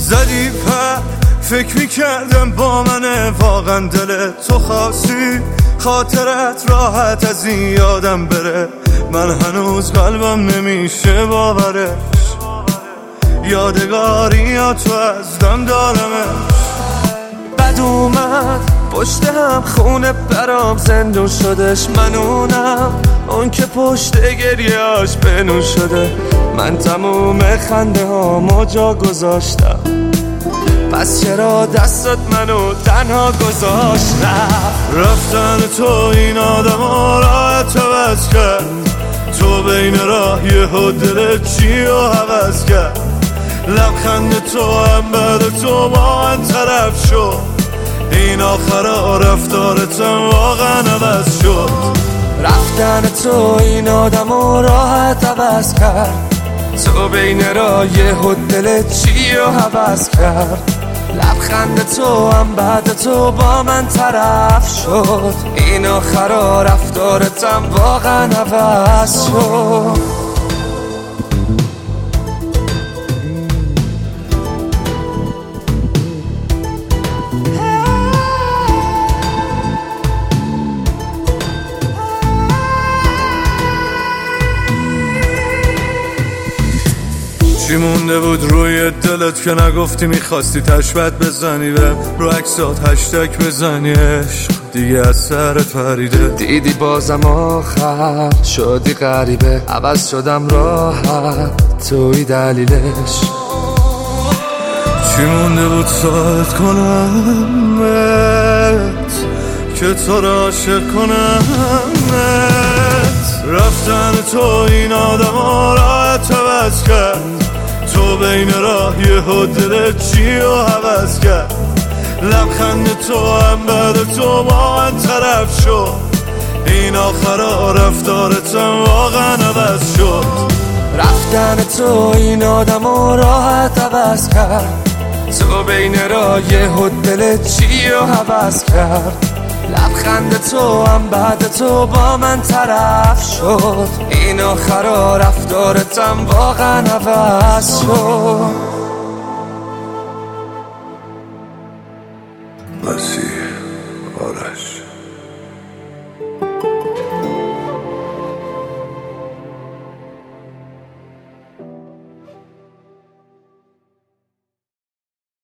زدی پر فکر میکردم با منه واقعا دل تو خاصی خاطرت راحت از این یادم بره من هنوز قلبم نمیشه باورش یادگاری یا تو از دم دارمش بد اومد پشت هم خونه برام زندون شدش منونم اون که پشت گریاش بنون شده من تموم خنده ها جا گذاشتم پس چرا دستت منو تنها گذاشت رفتن تو این آدم ها راحت عوض کرد تو بین راه یهو دلت چی رو عوض کرد لبخند تو هم بعد تو با من طرف شد این آخرا رفتارتم واقعا عوض شد رفتن تو این آدم ها راحت عوض کرد تو بین راه یهو دلت چی رو عوض کرد لبخند تو هم بعد تو با من طرف شد این آخرا رفتارتم واقعا عوض شد چی مونده بود روی دلت که نگفتی میخواستی تشبت بزنی و رو عکسات هشتگ بزنی عشق دیگه از سرت پریده دیدی بازم آخر شدی غریبه عوض شدم راحت توی دلیلش چی مونده بود ساعت کنمت که تو را عاشق کنمت رفتن تو این آدم ها راحت عوض کرد تو بین راه یهو دلت چی رو عوض کرد لبخند تو هم بعد تو با من طرف شد این آخرا رفتارتم واقعا عوض شد رفتن تو این آدم ها راحت عوض کرد تو بین راه یهو دلت چی رو عوض کرد لبخند تو هم بعد تو با من طرف شد این آخرا رفتارتم واقعا عوض شد